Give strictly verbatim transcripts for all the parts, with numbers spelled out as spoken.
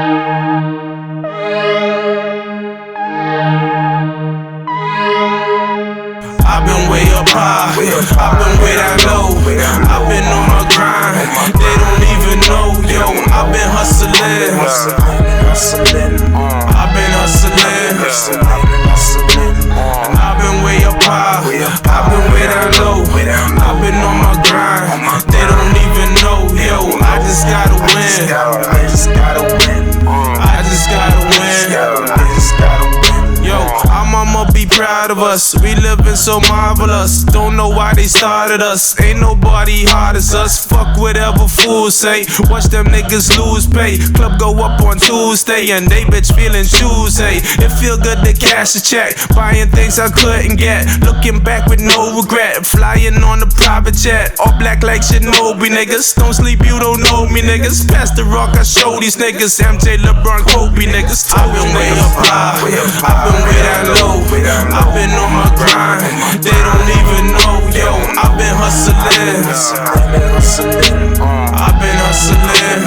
I've been way up high, I've been way down low, I've been on my grind, they don't even know, yo, I've been hustling, I've been hustling, and I've been way up high, I've been way down low, I've been on my grind, they don't even know, yo, I just gotta win, I just gotta win, I just gotta win, I just gotta win. Yo, our mama be proud of us, we living so marvelous. Don't know why they started us, ain't nobody hard as us. Fuck whatever fools say, watch them niggas lose pay. Club go up on Tuesday and they bitch feeling Tuesday. It feel good to cash a check, buying things I couldn't get. Looking back with no regret, flying on a private jet. All black like Shinobi niggas, don't sleep you don't know me niggas. Pass the rock I show these niggas, M J, LeBron, Kobe niggas. I've been way up high, I've been way down low, I've been on my grind, they don't even know, yo, I've been hustling, I've been hustling, I've been hustling,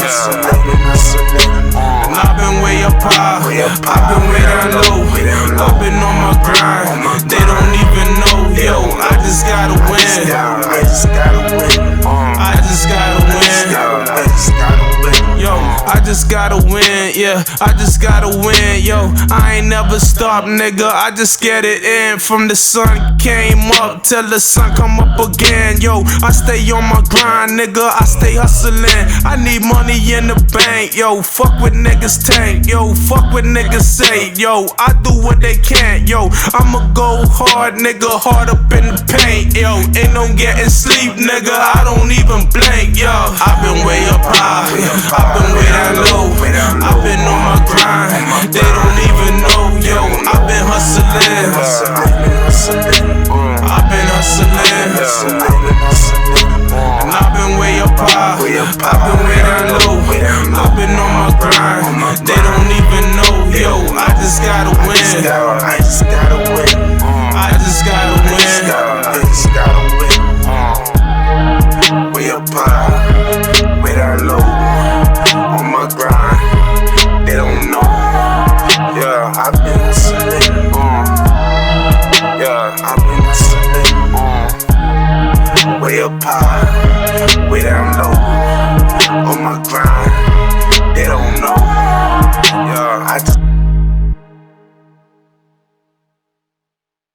and I've been way up high, I've been way down low, I've been on my grind, they don't even know, yo, I just gotta win, I just gotta win, I just gotta win, I just gotta win, yo, I just gotta win, yeah, I just gotta win, yo, I ain't never stop, nigga, I just get it in. From the sun came up till the sun come up again, yo, I stay on my grind, nigga, I stay hustling, I need money in the bank, yo, fuck with niggas tank, yo, fuck what niggas say, yo, I do what they can't, yo, I'ma go hard, nigga, hard up in the paint, yo, ain't no getting sleep, nigga, I don't even blink, yo, I've been way up high, I've been way down low, I've been on my grind, they don't even know, yo, I've been hustling, I've been hustling, I've been hustling, and I've been way up high, I've been way down low, I've been on my grind, they don't even know, yo, I just gotta win, I just gotta win, I just gotta win, I just gotta win, way up high, way down low, on my grind, they don't know, yeah, I've been hustling, yeah, I've been hustling, way up high, way down low, on my grind.